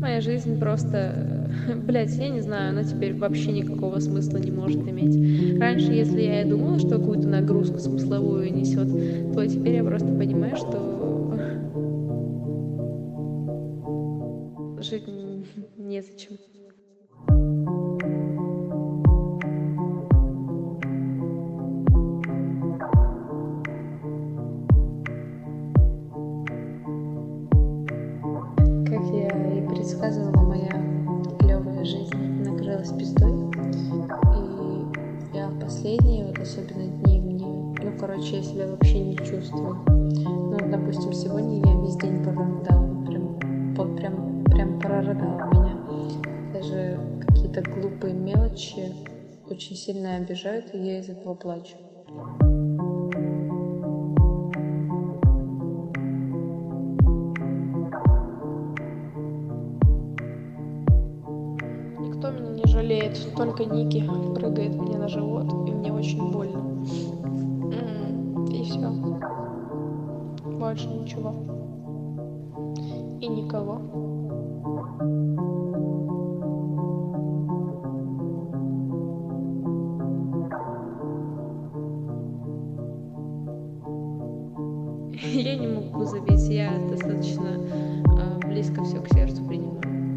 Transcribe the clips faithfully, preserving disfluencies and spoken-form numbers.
Моя жизнь просто, блядь, я не знаю, она теперь вообще никакого смысла не может иметь. Раньше, если я и думала, что какую-то нагрузку смысловую несет, то теперь я просто понимаю, что жить н- незачем. Как я и предсказывала, моя клевая жизнь накрылась пиздой. И я последние, вот особенно дни мне, ну, короче, я себя вообще не чувствую. Ну, вот, допустим, сегодня я весь день прорыдала, прям, вот прям, прям прорыдала меня. Даже какие-то глупые мелочи очень сильно обижают, и я из этого плачу. Никто меня не жалеет, только Ники прыгает мне на живот, и мне очень больно. М, И все, больше ничего. И никого. Я не могу забить, я достаточно э, близко все к сердцу принимаю.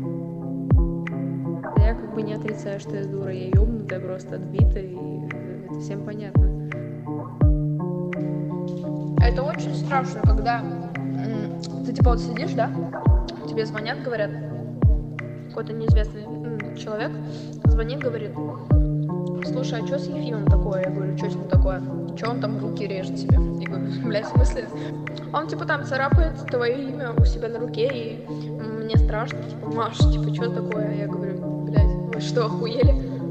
Я как бы не отрицаю, что я дура, я ёбнутая, просто отбита, и это всем понятно. Это очень страшно, когда м, ты типа вот сидишь, да, тебе звонят, говорят, какой-то неизвестный м, человек звонит, говорит, слушай, а что с Ефимом такое? Я говорю, что с ним такое? Что он там руки режет себе? Я говорю, блядь, в смысле? Он типа там царапает твое имя у себя на руке, и мне страшно, типа, Маш, типа, что такое? Я говорю, блядь, вы что, охуели?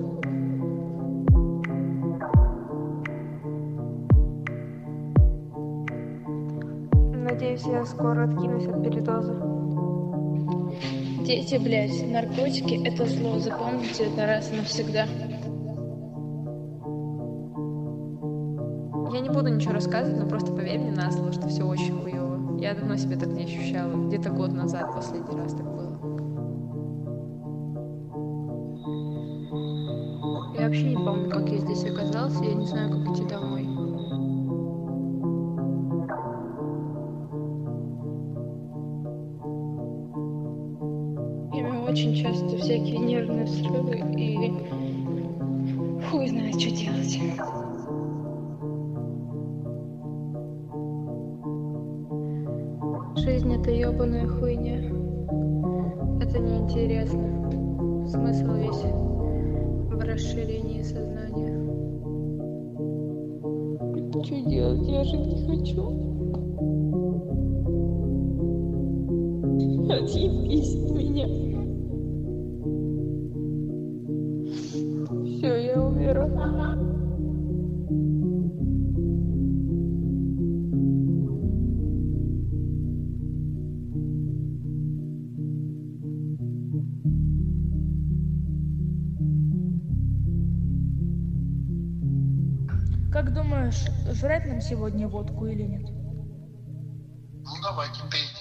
Надеюсь, я скоро откинусь от передоза. Дети, блядь, наркотики — это зло, запомните это раз и навсегда. Я не буду ничего рассказывать, но просто поверь мне на слово, что все очень хуёво. Я давно себя так не ощущала. Где-то год назад последний раз так было. Я вообще не помню, как я здесь оказалась, и я не знаю, как идти домой. У меня очень часто всякие нервные срывы, и хуй знает, что делать. Жизнь — это ёбаная хуйня. Это неинтересно. Смысл весь в расширении сознания. Что делать? Я жить не хочу. Отъебись от меня. Все, я умерла. Как думаешь, жрать нам сегодня водку или нет? Ну давайте, пей.